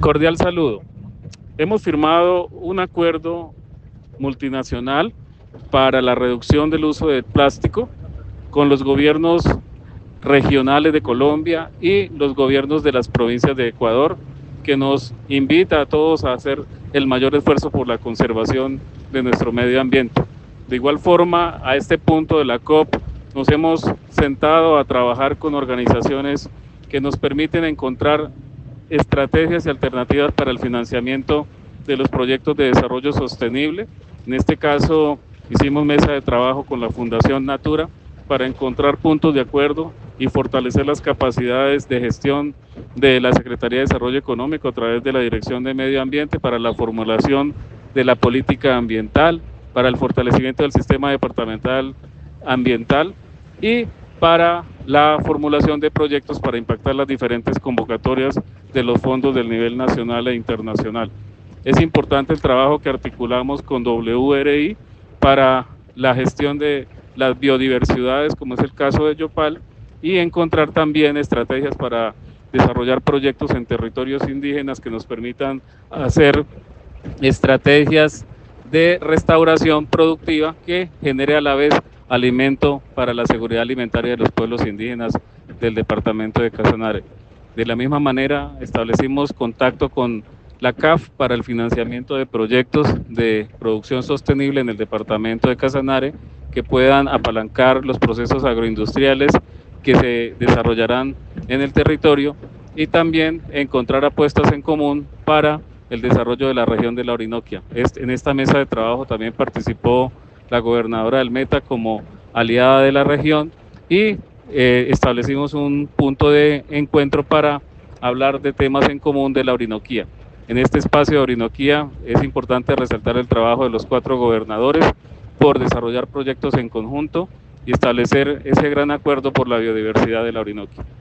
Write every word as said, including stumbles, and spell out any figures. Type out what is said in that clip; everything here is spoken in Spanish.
Cordial saludo. Hemos firmado un acuerdo multinacional para la reducción del uso del plástico con los gobiernos regionales de Colombia y los gobiernos de las provincias de Ecuador, que nos invita a todos a hacer el mayor esfuerzo por la conservación de nuestro medio ambiente. De igual forma, a este punto de la COP nos hemos sentado a trabajar con organizaciones que nos permiten encontrar estrategias y alternativas para el financiamiento de los proyectos de desarrollo sostenible. En este caso, hicimos mesa de trabajo con la Fundación Natura para encontrar puntos de acuerdo y fortalecer las capacidades de gestión de la Secretaría de Desarrollo Económico a través de la Dirección de Medio Ambiente para la formulación de la política ambiental, para el fortalecimiento del sistema departamental ambiental y para la formulación de proyectos para impactar las diferentes convocatorias de los fondos del nivel nacional e internacional. Es importante el trabajo que articulamos con W R I para la gestión de las biodiversidades, como es el caso de Yopal, y encontrar también estrategias para desarrollar proyectos en territorios indígenas que nos permitan hacer estrategias de restauración productiva que genere a la vez alimento para la seguridad alimentaria de los pueblos indígenas del departamento de Casanare. De la misma manera, establecimos contacto con la C A F para el financiamiento de proyectos de producción sostenible en el departamento de Casanare que puedan apalancar los procesos agroindustriales que se desarrollarán en el territorio y también encontrar apuestas en común para el desarrollo de la región de la Orinoquia. En esta mesa de trabajo también participó la gobernadora del Meta como aliada de la región y eh, establecimos un punto de encuentro para hablar de temas en común de la Orinoquía. En este espacio de Orinoquía es importante resaltar el trabajo de los cuatro gobernadores por desarrollar proyectos en conjunto y establecer ese gran acuerdo por la biodiversidad de la Orinoquia.